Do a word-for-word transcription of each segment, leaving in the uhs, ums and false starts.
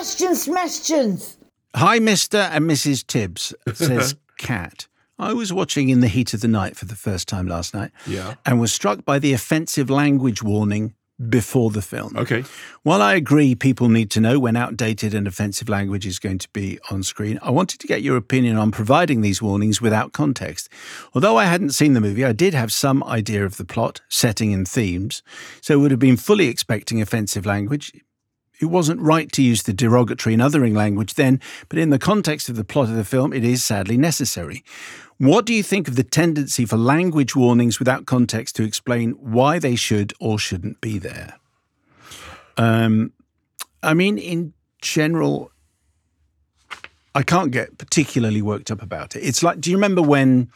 Questions, questions. Hi, Mister and Missus Tibbs, says Kat. I was watching In the Heat of the Night for the first time last night Yeah. and was struck by the offensive language warning before the film. Okay. While I agree people need to know when outdated and offensive language is going to be on screen, I wanted to get your opinion on providing these warnings without context. Although I hadn't seen the movie, I did have some idea of the plot, setting and themes, so would have been fully expecting offensive language. It wasn't right to use the derogatory and othering language then, but in the context of the plot of the film, it is sadly necessary. What do you think of the tendency for language warnings without context to explain why they should or shouldn't be there? Um, I mean, in general, I can't get particularly worked up about it. It's like, do you remember when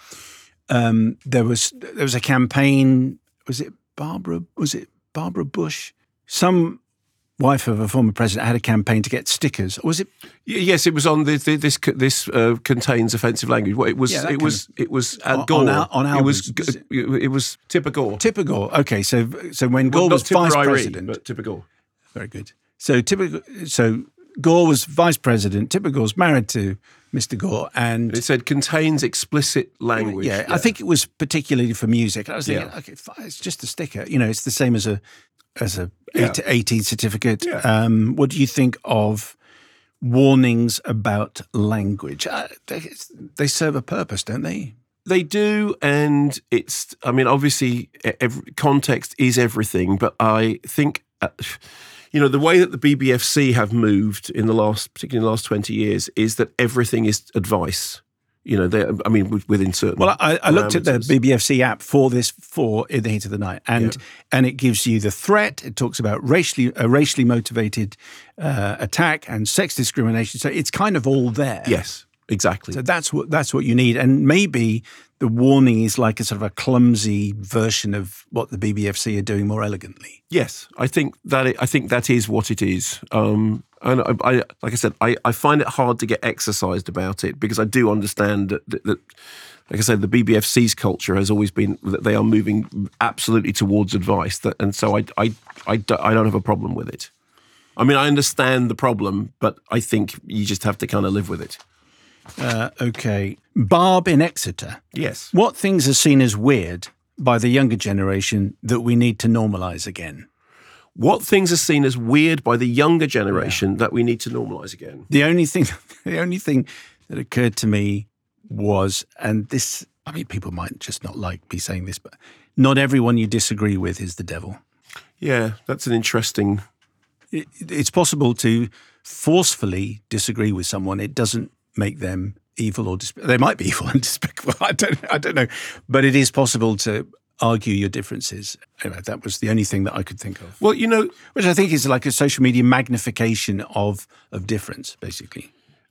um, there was there was a campaign? Was it Barbara? Was it Barbara Bush? Some wife of a former president had a campaign to get stickers. Or was it? Yes, it was on the, the, this. This uh, contains offensive language. Well, it was. Yeah, it was. of, It was. On, At Gore. on, on it was. was it? it was Tipper Gore. Tipper Gore. Okay, so so when Gore well, was not vice Tipper president, but Tipper Gore. Very good. So Tipper. So Gore was vice president. Tipper Gore's married to Mister Gore, and it said contains explicit language. Yeah, yeah. I think it was particularly for music. I was thinking, Yeah. okay, fine, it's just a sticker. You know, it's the same as a as a Yeah. eighteen certificate. Yeah. Um, what do you think of warnings about language? Uh, they, they serve a purpose, don't they? They do, and it's. I mean, obviously, every, context is everything. But I think, uh, you know, the way that the B B F C have moved in the last, particularly in the last twenty years, is that everything is advice. You know, they. I mean, within certain. Well, I, I looked at the parameters. B B F C app for this for In the Heat of the Night, and Yeah. and it gives you the threat. It talks about racially a racially motivated uh, attack and sex discrimination. So it's kind of all there. Yes, exactly. So that's what that's what you need, and maybe the warning is like a sort of a clumsy version of what the B B F C are doing more elegantly. Yes, I think that it, I think that is what it is. Um, and I, I, like I said, I, I find it hard to get exercised about it because I do understand that, that, that, like I said, the B B F C's culture has always been that they are moving absolutely towards advice. That, and so I, I, I, don't- I don't have a problem with it. I mean, I understand the problem, but I think you just have to kind of live with it. Uh, okay, Barb in Exeter. Yes. What things are seen as weird by the younger generation that we need to normalise again? What things are seen as weird by the younger generation that we need to normalise again? The only thing, the only thing that occurred to me was, and this, I mean, people might just not like me saying this, but not everyone you disagree with is the devil. Yeah, that's an interesting. It, it's possible to forcefully disagree with someone. It doesn't make them evil or desp- they might be evil and despicable. I don't, I don't know, but it is possible to argue your differences. Anyway, that was the only thing that I could think of. Well, you know, Which I think is like a social media magnification of of difference, basically.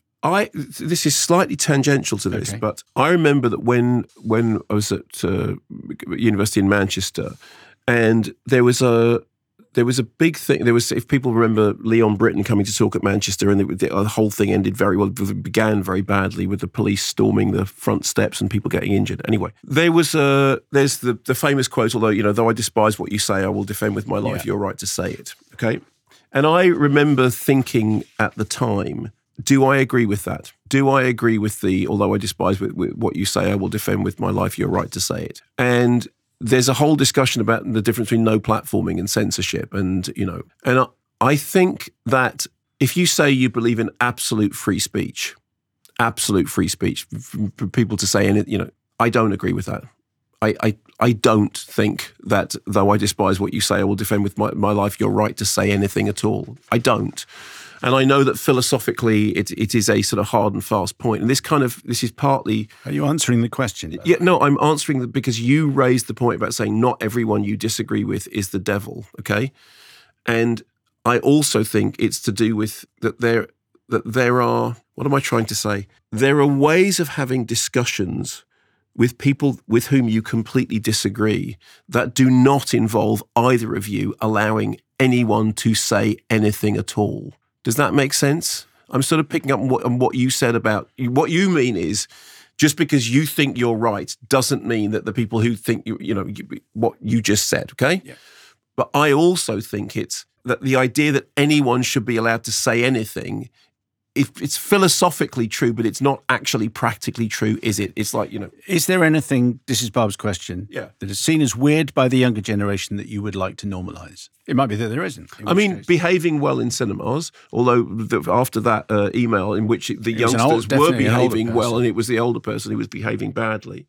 I this is slightly tangential to this, Okay. but I remember that when when I was at uh, university in Manchester, and there was a there was a big thing. There was, if people remember, Leon Britton coming to talk at Manchester, and the, the whole thing ended very well. It began very badly with the police storming the front steps and people getting injured. Anyway, there was a there's the the famous quote. Although you know, though I despise what you say, I will defend with my life Yeah. your right to say it. Okay, and I remember thinking at the time, do I agree with that? Do I agree with the, although I despise with, with what you say, I will defend with my life your right to say it? And there's a whole discussion about the difference between no platforming and censorship. And, you know, and I, I think that if you say you believe in absolute free speech, absolute free speech for, for people to say, and you know, I don't agree with that. I, I, I don't think that though I despise what you say, I will defend with my, my life your right to say anything at all. I don't. And I know that philosophically it, it is a sort of hard and fast point. And this kind of, this is partly... Are you answering the question? Yeah, no, I'm answering the, because you raised the point about saying not everyone you disagree with is the devil, okay? And I also think it's to do with that there, that there are, what am I trying to say? There are ways of having discussions with people with whom you completely disagree that do not involve either of you allowing anyone to say anything at all. Does that make sense? I'm sort of picking up on what, on what you said about, what you mean is just because you think you're right doesn't mean that the people who think, you, you know, you, what you just said, okay? Yeah. But I also think it's that the idea that anyone should be allowed to say anything, if it's philosophically true, but it's not actually practically true, is it? It's like, you know. Is there anything, this is Barb's question, Yeah. that is seen as weird by the younger generation that you would like to normalise? It might be that there isn't. I mean, case. behaving well in cinemas, although the, after that uh, email in which the youngsters old, were behaving well and it was the older person who was behaving badly.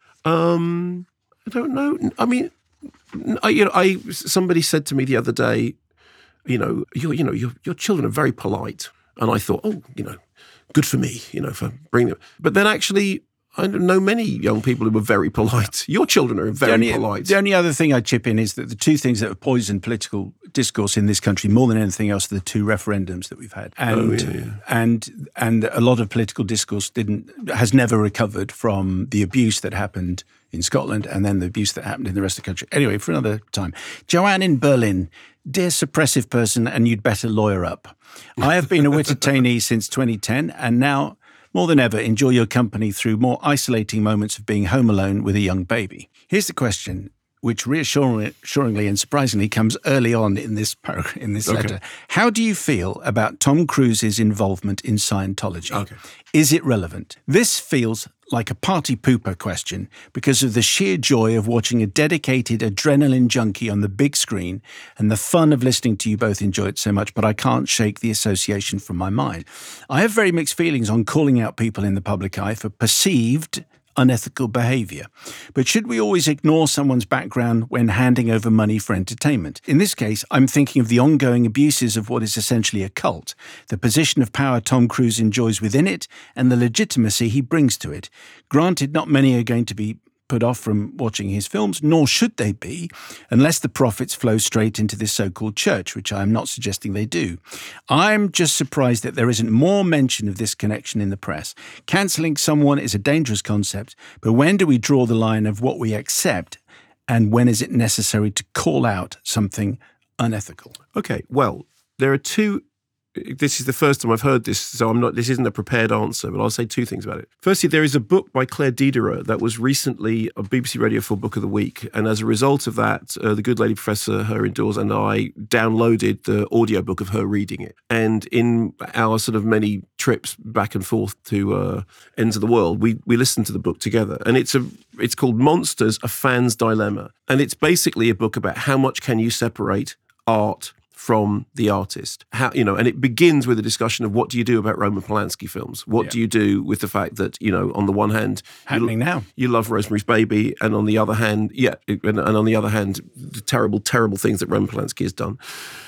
Um, I don't know. I mean, I, you know, I somebody said to me the other day, you know, your, you know, your, your children are very polite. And I thought, oh, you know, good for me, you know, for bringing them. But then actually, I know many young people who were very polite. Your children are very the only, polite. The only other thing I'd chip in is that the two things that have poisoned political discourse in this country more than anything else are the two referendums that we've had. And oh, yeah, yeah. and and a lot of political discourse didn't has never recovered from the abuse that happened in Scotland and then the abuse that happened in the rest of the country. Anyway, for another time. Joanne in Berlin. Dear suppressive person, and you'd better lawyer up. I have been a Wittertainee since twenty ten and now, more than ever, enjoy your company through more isolating moments of being home alone with a young baby. Here's the question, which reassuringly and surprisingly comes early on in this paragraph, in this okay. letter. How do you feel about Tom Cruise's involvement in Scientology? Okay. Is it relevant? This feels like a party pooper question because of the sheer joy of watching a dedicated adrenaline junkie on the big screen and the fun of listening to you both enjoy it so much, but I can't shake the association from my mind. I have very mixed feelings on calling out people in the public eye for perceived unethical behaviour. But should we always ignore someone's background when handing over money for entertainment? In this case, I'm thinking of the ongoing abuses of what is essentially a cult, the position of power Tom Cruise enjoys within it, and the legitimacy he brings to it. Granted, not many are going to be put off from watching his films, nor should they be, unless the profits flow straight into this so-called church, which I am not suggesting they do. I'm just surprised that there isn't more mention of this connection in the press. Cancelling someone is a dangerous concept, but when do we draw the line of what we accept, and when is it necessary to call out something unethical? Okay, well, there are two. This is the first time I've heard this, so I'm not. This isn't a prepared answer, but I'll say two things about it. Firstly, there is a book by Claire Diderot that was recently a B B C Radio four Book of the Week, and as a result of that, uh, the good lady Professor her indoors and I downloaded the audiobook of her reading it. And in our sort of many trips back and forth to uh, ends of the world, we we listened to the book together, and it's a it's called Monsters: A Fan's Dilemma, and it's basically a book about how much can you separate art from the artist. How, you know, and it begins with a discussion of what do you do about Roman Polanski films? What yeah. do you do with the fact that, you know, on the one hand, happening you, now, you love Rosemary's Baby, and on the other hand, yeah, and, and on the other hand, the terrible, terrible things that Roman Polanski has done.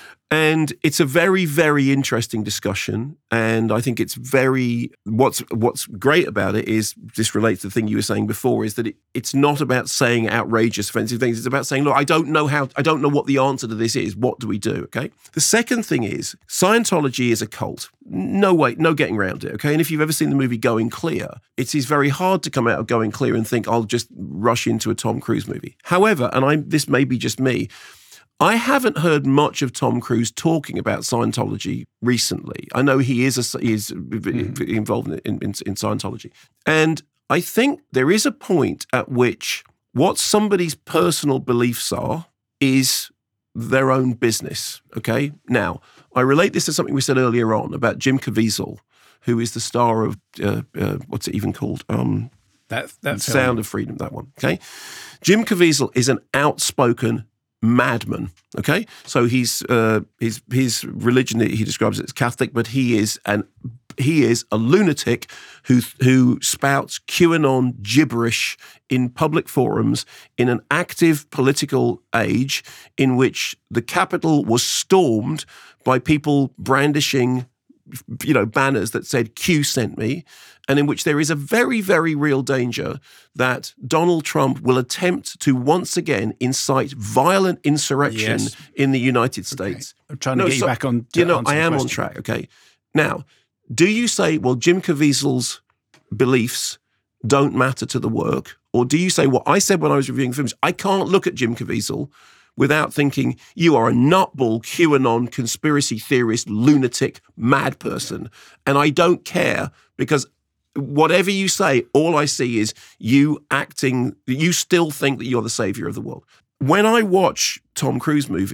And it's a very, very interesting discussion. And I think it's very, what's what's great about it is, this relates to the thing you were saying before, is that it, it's not about saying outrageous, offensive things. It's about saying, look, I don't know how, I don't know what the answer to this is. What do we do? Okay. The second thing is, Scientology is a cult. No way, no getting around it. Okay. And if you've ever seen the movie Going Clear, it is very hard to come out of Going Clear and think, I'll just rush into a Tom Cruise movie. However, and I this may be just me, I haven't heard much of Tom Cruise talking about Scientology recently. I know he is a, he is mm-hmm. involved in, in, in Scientology. And I think there is a point at which what somebody's personal beliefs are is their own business, okay? Now, I relate this to something we said earlier on about Jim Caviezel, who is the star of, uh, uh, what's it even called? Um, that, that Sound of Freedom, that one, okay? Jim Caviezel is an outspoken madman. Okay, so he's uh, his his religion, he describes it as Catholic, but he is an he is a lunatic who who spouts QAnon gibberish in public forums in an active political age in which the Capitol was stormed by people brandishing, you know, banners that said Q sent me, and in which there is a very, very real danger that Donald Trump will attempt to once again incite violent insurrection yes. in the United States. Okay. I'm trying to no, get so, you back on to You know, I am question. on track, okay? Now, do you say, well, Jim Caviezel's beliefs don't matter to the work? Or do you say, well, I said when I was reviewing films, I can't look at Jim Caviezel without thinking, you are a nutball, QAnon, conspiracy theorist, lunatic, mad person. And I don't care, because whatever you say, all I see is you acting, you still think that you're the savior of the world. When I watch Tom Cruise movies,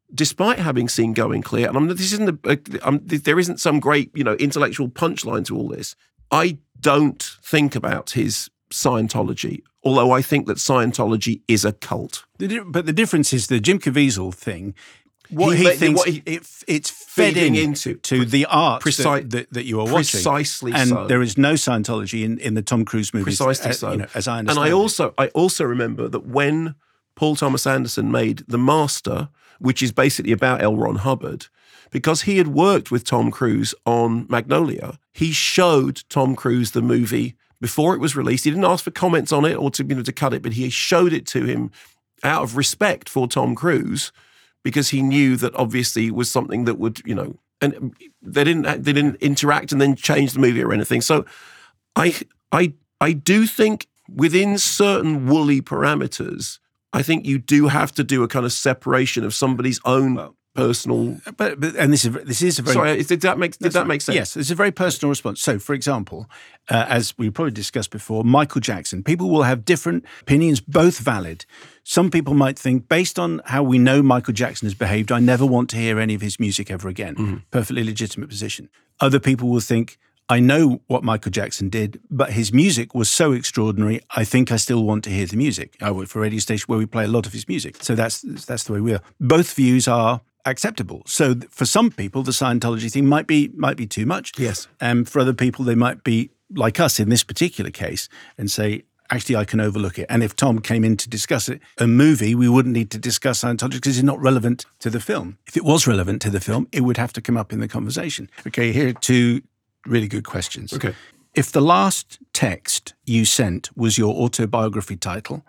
despite having seen Going Clear, and I'm, this isn't a, I'm, there isn't some great, you know, intellectual punchline to all this. I don't think about his Scientology, although I think that Scientology is a cult. The di- but the difference is the Jim Caviezel thing. What he, he thinks what he, it, it's fed in into to the art Preci- that, that, that you are watching. Precisely and so. there is no Scientology in, in the Tom Cruise movies. Precisely uh, so. You know, as I understand. And I it. also I also remember that when Paul Thomas Anderson made The Master, which is basically about L. Ron Hubbard, because he had worked with Tom Cruise on Magnolia, he showed Tom Cruise the movie before it was released. He didn't ask for comments on it or to, you know, to cut it, but he showed it to him out of respect for Tom Cruise, because he knew that obviously it was something that would, you know, and they didn't they didn't interact and then change the movie or anything. So I I I do think within certain woolly parameters, I think you do have to do a kind of separation of somebody's own well, personal. But, but and this is this is a very sorry. Did that make did that right. make sense? Yes, it's a very personal response. So, for example, uh, as we probably discussed before, Michael Jackson. People will have different opinions, both valid. Some people might think, based on how we know Michael Jackson has behaved, I never want to hear any of his music ever again. Mm-hmm. Perfectly legitimate position. Other people will think, I know what Michael Jackson did, but his music was so extraordinary, I think I still want to hear the music. I work for a radio station where we play a lot of his music. So that's that's the way we are. Both views are acceptable. So for some people, the Scientology thing might be might be too much. Yes. And for other people, they might be like us in this particular case and say, actually, I can overlook it. And if Tom came in to discuss it, a movie, we wouldn't need to discuss Scientology because it's not relevant to the film. If it was relevant to the film, it would have to come up in the conversation. Okay, here are two really good questions. Okay. If the last text you sent was your autobiography title,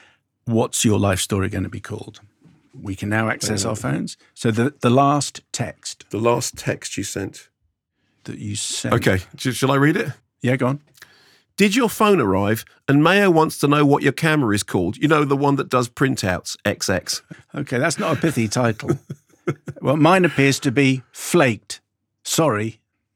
what's your life story going to be called? We can now access our phones. So the, the last text. The last text you sent. That you sent. Okay. Shall I read it? Yeah, go on. Did your phone arrive? And Mayo wants to know what your camera is called. You know, the one that does printouts, X X. Okay, that's not a pithy title. Well, mine appears to be Flaked. Sorry.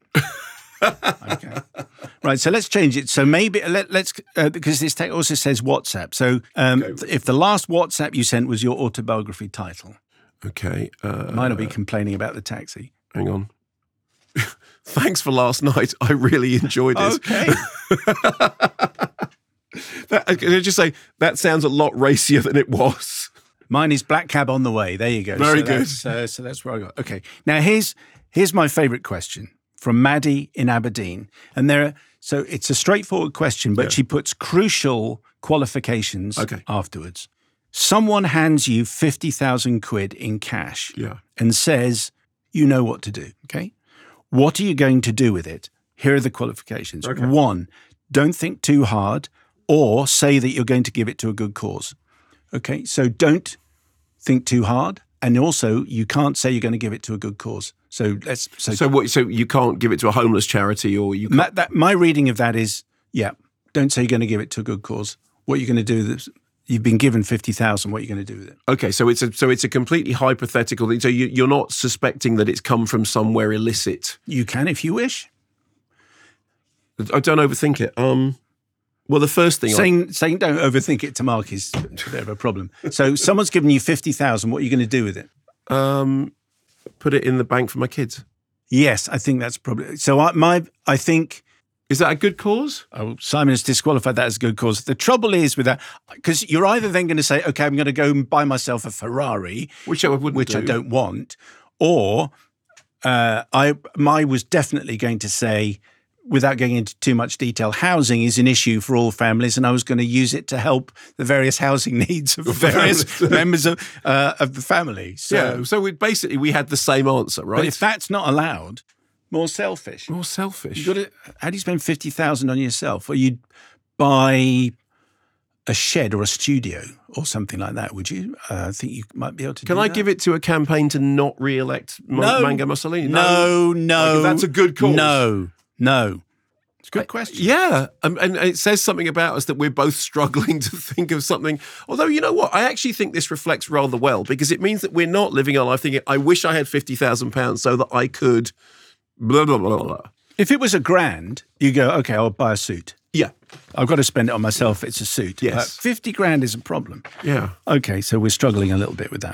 Okay. Right, so let's change it. So maybe, let, let's, uh, because this text also says WhatsApp. So um, okay. If the last WhatsApp you sent was your autobiography title. Okay. Uh, Mine will be complaining about the taxi. Hang on. Thanks for last night. I really enjoyed this. Okay. that, can I just say, that sounds a lot racier than it was. Mine is Black Cab on the Way. There you go. Very so good. That's, uh, so that's where I got. Okay. Now, here's here's my favourite question from Maddie in Aberdeen. And there are, so it's a straightforward question, but yeah. she puts crucial qualifications okay. afterwards. Someone hands you fifty thousand quid in cash yeah. and says, you know what to do, okay? What are you going to do with it? Here are the qualifications. Okay. One, don't think too hard or say that you're going to give it to a good cause. Okay, so don't think too hard. And also, you can't say you're going to give it to a good cause. So let's. So, so what? So you can't give it to a homeless charity, or you? Can't... My, that, my reading of that is, yeah, don't say you're going to give it to a good cause. What you're going to do? This, you've been given fifty thousand. What are you going to do with it? Okay, so it's a so it's a completely hypothetical thing. So you, you're not suspecting that it's come from somewhere illicit. You can, if you wish. I don't overthink it. Um. Well, the first thing saying I... saying don't overthink it to Mark is a bit of a problem. So someone's given you fifty thousand. What are you going to do with it? Um, put it in the bank for my kids. Yes, I think that's probably so. I my I think is that a good cause? Oh, Simon has disqualified that as a good cause. The trouble is with that because you're either then going to say, okay, I'm going to go and buy myself a Ferrari, which I wouldn't which do. I don't want, or uh, I my was definitely going to say, without going into too much detail, housing is an issue for all families, and I was going to use it to help the various housing needs of various members of uh, of the family. So, yeah, so we basically we had the same answer, right? But if that's not allowed, more selfish. More selfish. You got to, how do you spend fifty thousand on yourself? Or you'd buy a shed or a studio or something like that, would you? Uh, I think you might be able to Can do I that. give it to a campaign to not re-elect no. Mango Mussolini? No, no. no. Like, that's a good cause. No. No. It's a good question. Yeah. Um, and it says something about us that we're both struggling to think of something. Although, you know what? I actually think this reflects rather well because it means that we're not living our life thinking, I wish I had fifty thousand pounds so that I could blah, blah, blah, blah. If it was a grand, you go, okay, I'll buy a suit. Yeah. I've got to spend it on myself. It's a suit. Yes. Uh, fifty grand is a problem. Yeah. Okay, so we're struggling a little bit with that.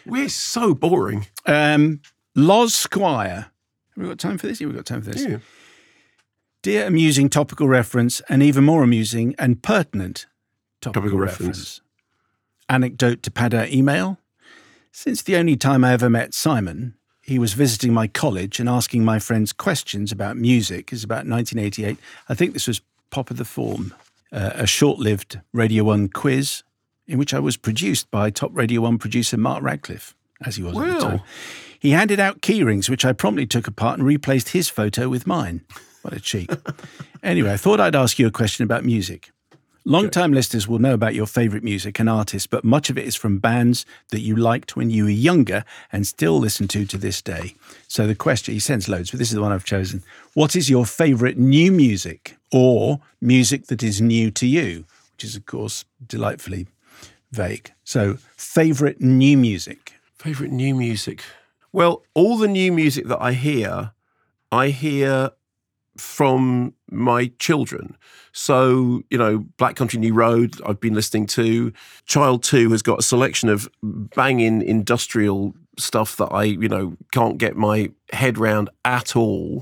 We're so boring. Um, Loz Squire. Have we got time for this? Yeah, we've got time for this. Yeah. Dear amusing topical reference, and even more amusing and pertinent topical, Topical reference. reference. Anecdote to pad our email. Since the only time I ever met Simon, he was visiting my college and asking my friends questions about music. It's about nineteen eighty-eight. I think this was Pop of the Form, uh, a short-lived Radio one quiz in which I was produced by top Radio one producer Mark Radcliffe, as he was at the Wow. time. He handed out keyrings, which I promptly took apart and replaced his photo with mine. What a cheek. Anyway, I thought I'd ask you a question about music. Long-time listeners will know about your favourite music and artists, but much of it is from bands that you liked when you were younger and still listen to to this day. So the question, he sends loads, but this is the one I've chosen. What is your favourite new music or music that is new to you? Which is, of course, delightfully vague. So favourite new music. Favourite new music? Well, all the new music that I hear, I hear from my children. So, you know, Black Country New Road, I've been listening to. Child two has got a selection of banging industrial stuff that I, you know, can't get my head round at all.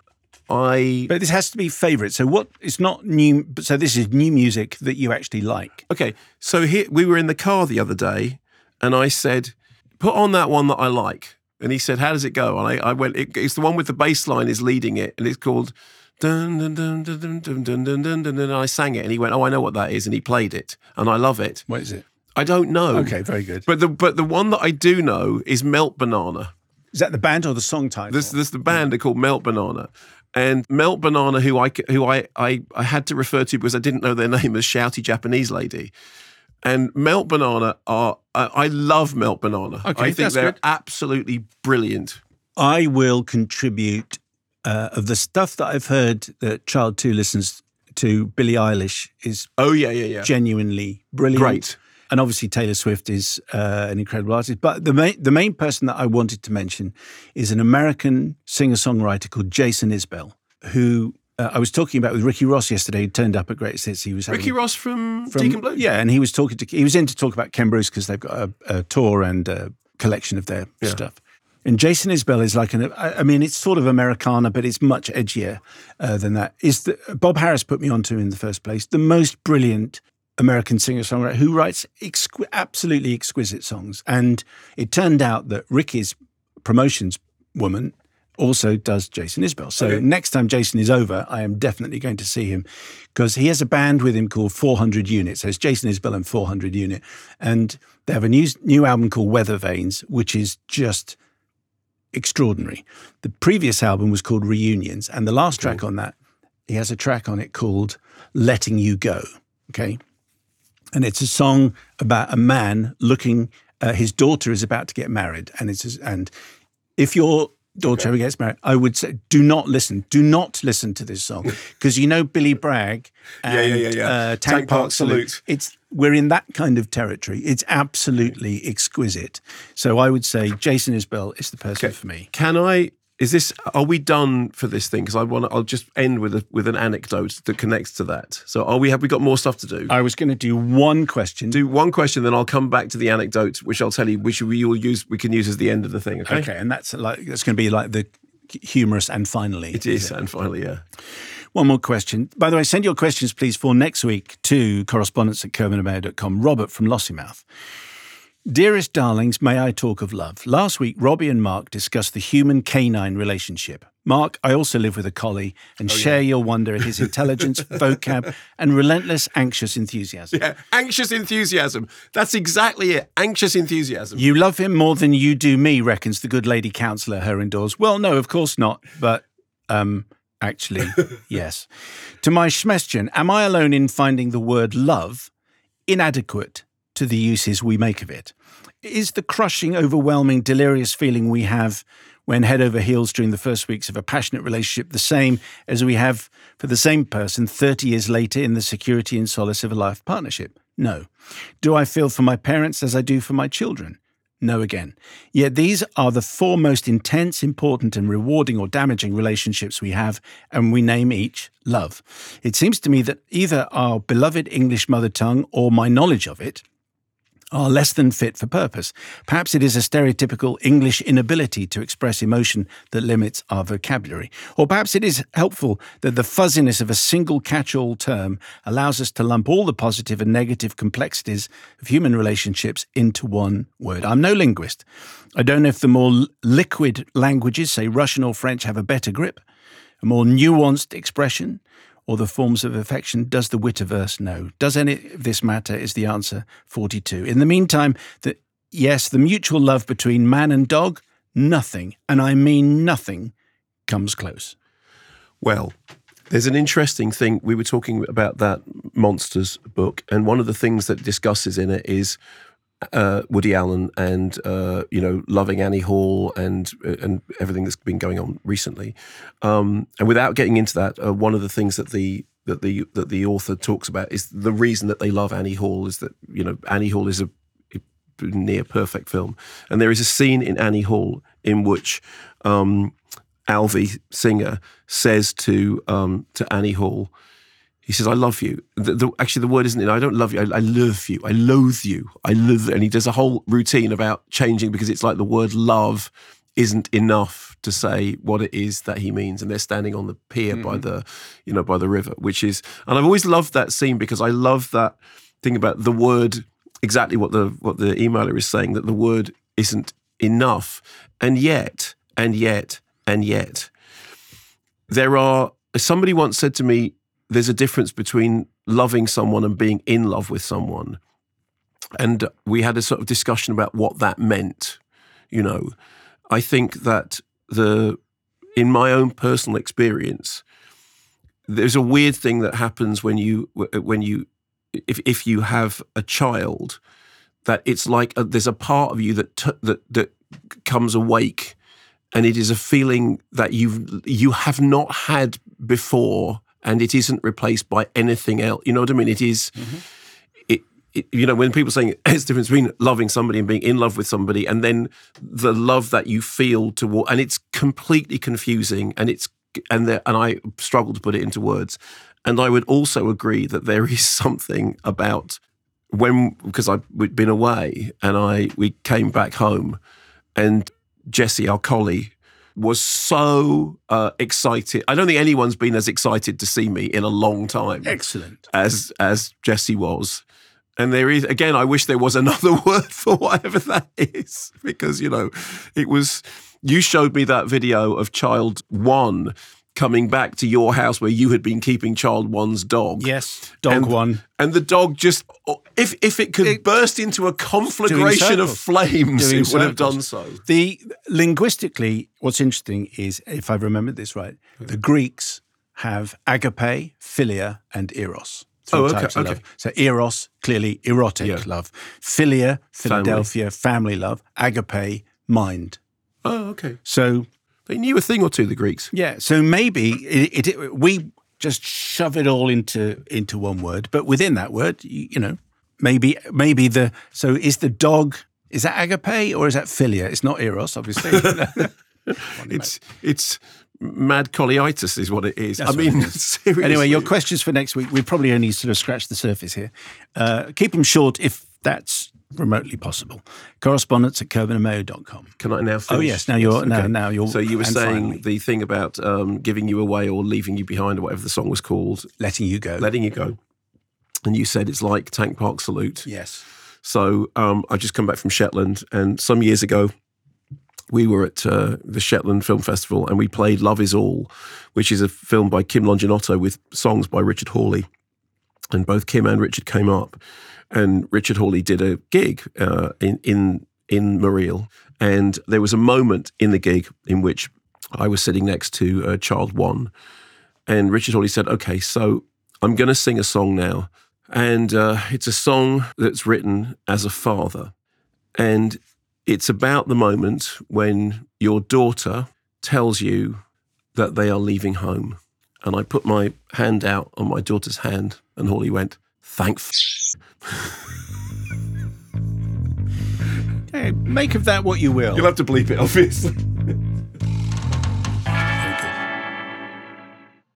I But this has to be favourite. So what, it's not new, so this is new music that you actually like. Okay, so here we were in the car the other day and I said, put on that one that I like. And he said, how does it go? And I, I went, it, it's the one with the bass line is leading it, and it's called dun dun dun dun dun dun dun dun dun dun. And I sang it, and he went, oh, I know what that is, and he played it, and I love it. What is it? I don't know. Okay, very good. But the but the one that I do know is Melt Banana. Is that the band or the song title? This this the band are called Melt Banana. And Melt Banana, who I who I, I I had to refer to because I didn't know their name, as Shouty Japanese Lady. And Melt Banana are, uh, I love Melt Banana. Okay, I think that's they're good. absolutely brilliant. I will contribute uh, of the stuff that I've heard that Child two listens to. Billie Eilish is Oh, yeah, yeah, yeah. genuinely brilliant. Great. And obviously Taylor Swift is uh, an incredible artist. But the main, the main person that I wanted to mention is an American singer-songwriter called Jason Isbell, who uh, I was talking about with Ricky Ross yesterday. He turned up at Greatest Hits. He was having, Ricky Ross from, from Deacon Blue? Yeah, and he was talking to he was in to talk about Ken Bruce because they've got a, a tour and a collection of their Yeah. stuff. And Jason Isbell is like an, I I mean, it's sort of Americana, but it's much edgier uh, than that. Is the, Bob Harris put me onto in the first place, the most brilliant American singer-songwriter who writes exqu- absolutely exquisite songs. And it turned out that Ricky's promotions woman also does Jason Isbell. So Okay. next time Jason is over, I am definitely going to see him because he has a band with him called four hundred Unit. So it's Jason Isbell and four hundred Unit. And they have a new, new album called Weather Vanes, which is just extraordinary. The previous album was called Reunions. And the last track on that, he has a track on it called Letting You Go. Okay. And it's a song about a man looking, uh, his daughter is about to get married. And it's, and if your daughter ever gets married, I would say, do not listen, do not listen to this song. Because you know Billy Bragg and Yeah, yeah, yeah, yeah. Uh, Tank, Tank Park Park Salute. Salute. It's, we're in that kind of territory. It's absolutely exquisite. So I would say Jason Isbell is the person Okay. for me. Can I, is this, are we done for this thing? Because I want to, I'll just end with a, with an anecdote that connects to that. So are we, have we got more stuff to do? I was going to do one question. do one question, then I'll come back to the anecdote, which I'll tell you, which we will use, we can use as the end of the thing. Okay. Okay, and that's like that's going to be like the humorous and finally. It is, and finally, yeah. One more question. By the way, send your questions, please, for next week to correspondence at kerman and mayo dot com. Robert from Lossiemouth. Dearest darlings, may I talk of love? Last week, Robbie and Mark discussed the human-canine relationship. Mark, I also live with a collie and share your wonder at his intelligence, vocab, and relentless anxious enthusiasm. Yeah, anxious enthusiasm. That's exactly it. Anxious enthusiasm. You love him more than you do me, reckons the good lady counsellor, her indoors. Well, no, of course not, but um, actually, yes. To my schmestion, am I alone in finding the word love inadequate to the uses we make of it? Is the crushing, overwhelming, delirious feeling we have when head over heels during the first weeks of a passionate relationship the same as we have for the same person thirty years later in the security and solace of a life partnership? No. Do I feel for my parents as I do for my children? No again. Yet these are the four most intense, important and rewarding or damaging relationships we have, and we name each love. It seems to me that either our beloved English mother tongue or my knowledge of it are less than fit for purpose. Perhaps it is a stereotypical English inability to express emotion that limits our vocabulary. Or perhaps it is helpful that the fuzziness of a single catch-all term allows us to lump all the positive and negative complexities of human relationships into one word. I'm no linguist. I don't know if the more liquid languages, say Russian or French, have a better grip, a more nuanced expression, or the forms of affection. Does the Witterverse know? Does any of this matter is the answer forty-two. In the meantime, the, yes, the mutual love between man and dog, nothing, and I mean nothing, comes close. Well, there's an interesting thing. We were talking about that Monsters book, and one of the things that discusses in it is uh, Woody Allen and, uh, you know, loving Annie Hall and and everything that's been going on recently. Um, and without getting into that, uh, one of the things that the that the that the author talks about is the reason that they love Annie Hall is that, you know, Annie Hall is a, a near perfect film. And there is a scene in Annie Hall in which um, Alvy Singer says to um, to Annie Hall, he says, I love you. The, the, actually, the word isn't, I don't love you, I, I loathe you, I loathe you, I loathe, and he does a whole routine about changing because it's like the word love isn't enough to say what it is that he means. And they're standing on the pier mm-hmm. by the, you know, by the river, which is, and I've always loved that scene because I love that thing about the word, exactly what the what the emailer is saying, that the word isn't enough. And yet, and yet, and yet, there are, somebody once said to me, there's a difference between loving someone and being in love with someone. And we had a sort of discussion about what that meant. You know, I think that the, in my own personal experience, there's a weird thing that happens when you, when you, if if you have a child, that it's like a, there's a part of you that t- that that comes awake, and it is a feeling that you you have not had before. And it isn't replaced by anything else. You know what I mean? It is, mm-hmm. it, it, you know, when people are saying it's the difference between loving somebody and being in love with somebody, and then the love that you feel toward, and it's completely confusing, and it's, and there, and I struggle to put it into words. And I would also agree that there is something about when, because I've been away and I, we came back home, and Jessie, our collie, was so uh, excited. I don't think anyone's been as excited to see me in a long time. Excellent. As as Jessie was. And there is, again, I wish there was another word for whatever that is. Because, you know, it was, you showed me that video of child one coming back to your house where you had been keeping child one's dog. Yes, dog and, one. And the dog just, if if it could it, burst into a conflagration of flames, doing it would circles. have done so. The linguistically, what's interesting is, if I remembered this right, the Greeks have agape, philia, and eros. Oh, okay. Types of okay. love. So eros, clearly erotic yeah. love. Philia, Philadelphia, family. family love. Agape, mind. Oh, okay. So they knew a thing or two, the Greeks. Yeah. So maybe it, it, it, we just shove it all into into one word, but within that word, you, you know, maybe maybe the so is the dog, is that agape or is that philia? It's not eros, obviously. it's it's mad colliitis is what it is. That's I mean, is. seriously. Anyway, your questions for next week, we probably only sort of scratched the surface here. Uh, keep them short if that's remotely possible. Correspondence at coburn and mayo dot com. Can I now finish? Oh, yes. Now you're, yes, okay. now, now you're. So you were saying finally, the thing about um, giving you away or leaving you behind or whatever the song was called. Letting you go. Letting you go. And you said it's like Tank Park Salute. Yes. So um, I just come back from Shetland, and some years ago, we were at uh, the Shetland Film Festival and we played Love Is All, which is a film by Kim Longinotto with songs by Richard Hawley. And both Kim and Richard came up, and Richard Hawley did a gig uh, in, in, in Mariel. And there was a moment in the gig in which I was sitting next to uh, Child One. And Richard Hawley said, okay, so I'm going to sing a song now. And uh, it's a song that's written as a father. And it's about the moment when your daughter tells you that they are leaving home. And I put my hand out on my daughter's hand, and Hawley went, thank f***. Hey, make of that what you will. You'll have to bleep it, obviously.